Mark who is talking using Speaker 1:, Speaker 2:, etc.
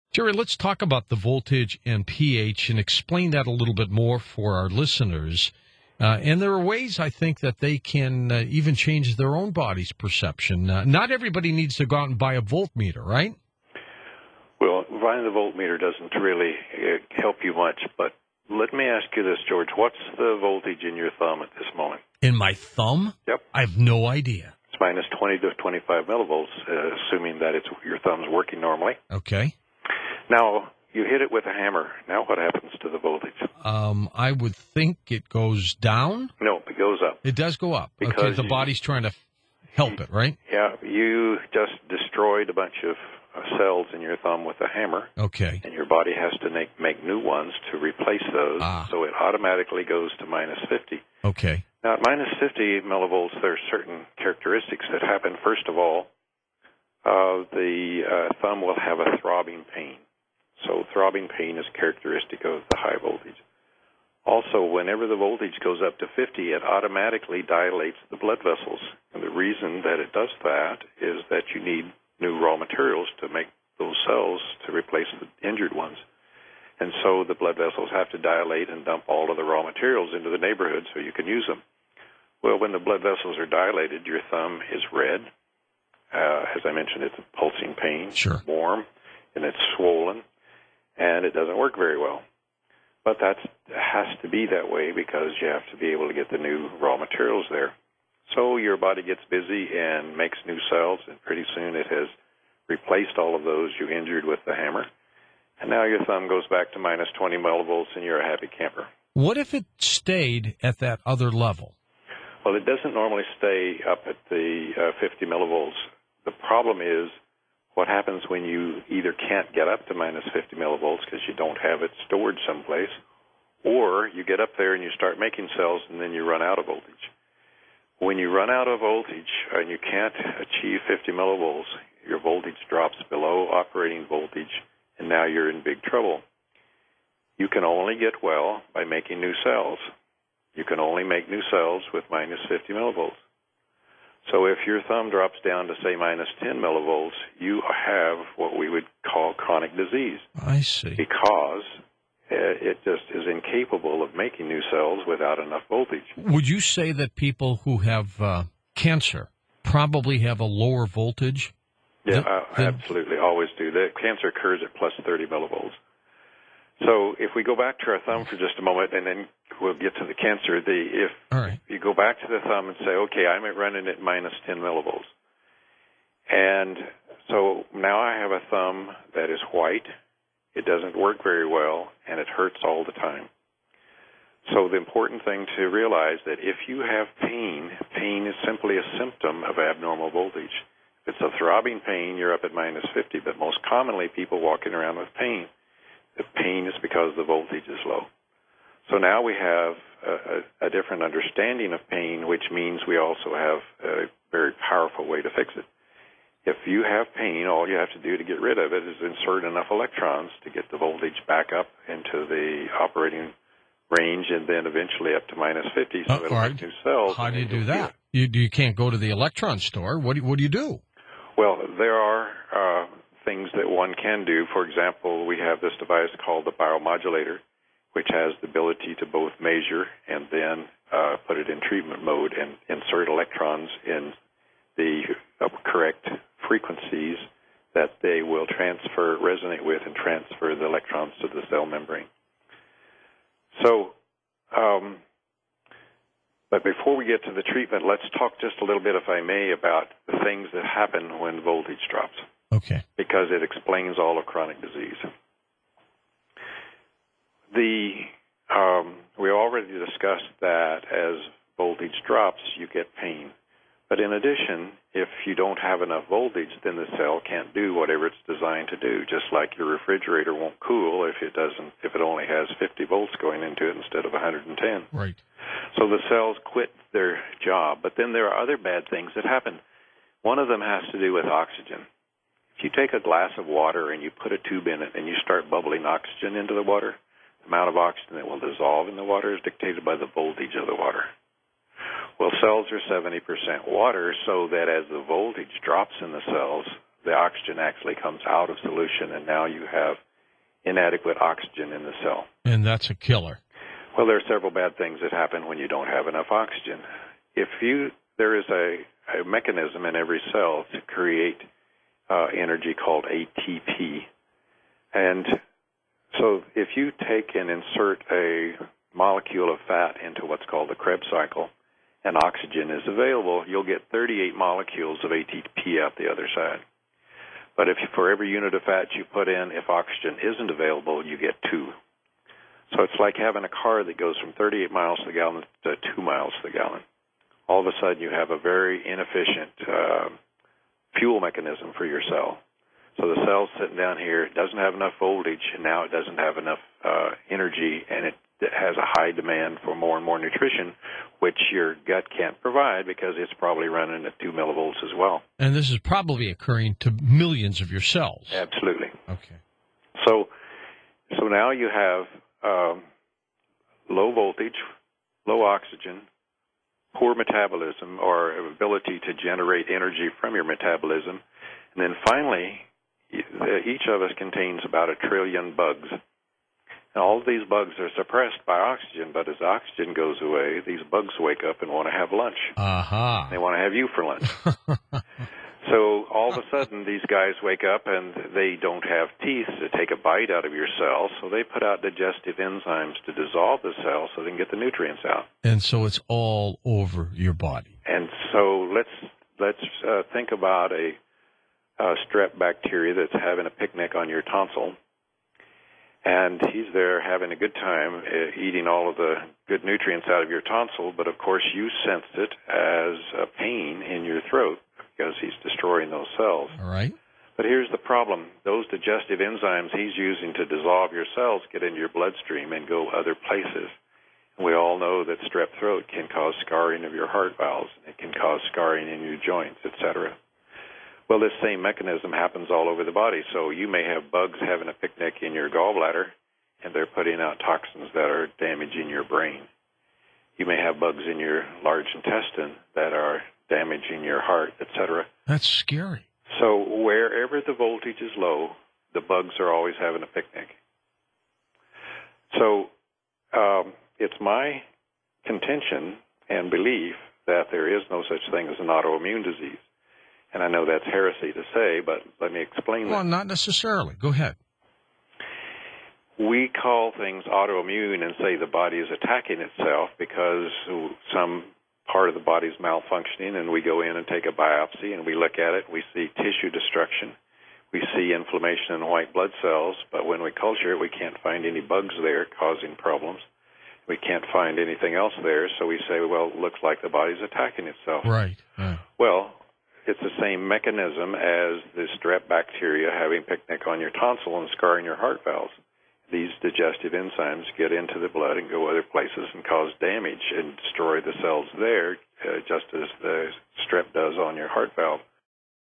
Speaker 1: Jerry, let's talk about the voltage and pH and explain that a little bit more for our listeners. And there are ways, I think, that they can even change their own body's perception. Not everybody needs to go out and buy a voltmeter, right?
Speaker 2: Well, buying the voltmeter doesn't really help you much, but let me ask you this, George. What's the voltage in your thumb at this moment?
Speaker 1: In my thumb?
Speaker 2: Yep.
Speaker 1: I have no idea.
Speaker 2: It's minus 20 to 25 millivolts, assuming that your thumb's working normally.
Speaker 1: Okay.
Speaker 2: Now, you hit it with a hammer. Now what happens to the voltage?
Speaker 1: I would think it goes down.
Speaker 2: No, it goes up.
Speaker 1: It does go up.
Speaker 2: Because
Speaker 1: okay, the body's trying to help it, right?
Speaker 2: Yeah, you just destroyed a bunch of cells in your thumb with a hammer.
Speaker 1: Okay.
Speaker 2: And your body has to make new ones to replace those, so it automatically goes to minus 50.
Speaker 1: Okay.
Speaker 2: Now, at minus 50 millivolts, there are certain characteristics that happen. First of all, the thumb will have a throbbing pain. So throbbing pain is characteristic of the high voltage. Also, whenever the voltage goes up to 50, it automatically dilates the blood vessels. And the reason that it does that is that you need new raw materials to make those cells to replace the injured ones. And so the blood vessels have to dilate and dump all of the raw materials into the neighborhood so you can use them. Well, when the blood vessels are dilated, your thumb is red. As I mentioned, it's a pulsing pain,
Speaker 1: sure,
Speaker 2: warm, and it's swollen, and it doesn't work very well. But that has to be that way because you have to be able to get the new raw materials there. So your body gets busy and makes new cells, and pretty soon it has replaced all of those you injured with the hammer. And now your thumb goes back to minus 20 millivolts, and you're a happy camper.
Speaker 1: What if it stayed at that other level?
Speaker 2: Well, it doesn't normally stay up at the 50 millivolts. The problem is what happens when you either can't get up to minus 50 millivolts because you don't have it stored someplace, or you get up there and you start making cells and then you run out of voltage. When you run out of voltage and you can't achieve 50 millivolts, your voltage drops below operating voltage, and now you're in big trouble. You can only get well by making new cells. You can only make new cells with minus 50 millivolts. So if your thumb drops down to, say, minus 10 millivolts, you have what we would call chronic disease.
Speaker 1: I see.
Speaker 2: Because it just is incapable of making new cells without enough voltage.
Speaker 1: Would you say that people who have cancer probably have a lower voltage?
Speaker 2: Yeah, absolutely, always do. The cancer occurs at plus 30 millivolts. So if we go back to our thumb for just a moment, and then we'll get to the cancer.
Speaker 1: All right.
Speaker 2: You go back to the thumb and say, okay, I'm running at minus 10 millivolts. And so now I have a thumb that is white. It doesn't work very well, and it hurts all the time. So the important thing to realize that if you have pain, pain is simply a symptom of abnormal voltage. If it's a throbbing pain, you're up at minus 50, but most commonly people walking around with pain. The pain is because the voltage is low. So now we have a different understanding of pain, which means we also have a very powerful way to fix it. If you have pain, all you have to do to get rid of it is insert enough electrons to get the voltage back up into the operating range and then eventually up to minus 50 so it'll make new cells.
Speaker 1: How do you do that? You can't go to the electron store. What do you do?
Speaker 2: Well, there are things that one can do. For example, we have this device called the biomodulator, which has the ability to both measure and then put it in treatment mode and insert electrons in the correct frequencies that they will resonate with and transfer the electrons to the cell membrane. So, but before we get to the treatment, let's talk just a little bit, if I may, about the things that happen when voltage drops.
Speaker 1: Okay.
Speaker 2: Because it explains all of chronic disease. We already discussed that as voltage drops, you get pain. But in addition, if you don't have enough voltage, then the cell can't do whatever it's designed to do. Just like your refrigerator won't cool if it only has 50 volts going into it instead of 110.
Speaker 1: Right.
Speaker 2: So the cells quit their job. But then there are other bad things that happen. One of them has to do with oxygen. If you take a glass of water and you put a tube in it and you start bubbling oxygen into the water, the amount of oxygen that will dissolve in the water is dictated by the voltage of the water. Well, cells are 70% water, so that as the voltage drops in the cells, the oxygen actually comes out of solution, and now you have inadequate oxygen in the cell.
Speaker 1: And that's a killer.
Speaker 2: Well, there are several bad things that happen when you don't have enough oxygen. There is a mechanism in every cell to create energy called ATP. And so if you take and insert a molecule of fat into what's called the Krebs cycle, and oxygen is available, you'll get 38 molecules of ATP out the other side. But if for every unit of fat you put in, if oxygen isn't available, you get 2. So it's like having a car that goes from 38 miles to the gallon to 2 miles to the gallon. All of a sudden you have a very inefficient fuel mechanism for your cell. So the cell's sitting down here, it doesn't have enough voltage, and now it doesn't have enough energy, and it has a high demand for more and more nutrition, which your gut can't provide because it's probably running at 2 millivolts as well.
Speaker 1: And this is probably occurring to millions of your cells.
Speaker 2: Absolutely.
Speaker 1: Okay.
Speaker 2: So now you have low voltage, low oxygen, poor metabolism or ability to generate energy from your metabolism, and then finally, each of us contains about 1 trillion bugs. And all of these bugs are suppressed by oxygen, but as oxygen goes away, these bugs wake up and want to have lunch.
Speaker 1: Aha.
Speaker 2: They want to have you for lunch. So all of a sudden, these guys wake up and they don't have teeth to take a bite out of your cell, so they put out digestive enzymes to dissolve the cell so they can get the nutrients out.
Speaker 1: And so it's all over your body.
Speaker 2: And so let's think about a strep bacteria that's having a picnic on your tonsil. And he's there having a good time eating all of the good nutrients out of your tonsil, but of course you sensed it as a pain in your throat because he's destroying those cells.
Speaker 1: All right.
Speaker 2: But here's the problem. Those digestive enzymes he's using to dissolve your cells get into your bloodstream and go other places. And we all know that strep throat can cause scarring of your heart valves. It can cause scarring in your joints, etc. Well, this same mechanism happens all over the body. So you may have bugs having a picnic in your gallbladder, and they're putting out toxins that are damaging your brain. You may have bugs in your large intestine that are damaging your heart, etc.
Speaker 1: That's scary.
Speaker 2: So wherever the voltage is low, the bugs are always having a picnic. So it's my contention and belief that there is no such thing as an autoimmune disease. And I know that's heresy to say, but let me explain that.
Speaker 1: Well, not necessarily. Go ahead.
Speaker 2: We call things autoimmune and say the body is attacking itself because some part of the body is malfunctioning, and we go in and take a biopsy and we look at it. We see tissue destruction. We see inflammation in white blood cells, but when we culture it, we can't find any bugs there causing problems. We can't find anything else there, so we say, well, it looks like the body's attacking itself.
Speaker 1: Right. Yeah.
Speaker 2: Well, it's the same mechanism as the strep bacteria having picnic on your tonsil and scarring your heart valves. These digestive enzymes get into the blood and go other places and cause damage and destroy the cells there, just as the strep does on your heart valve.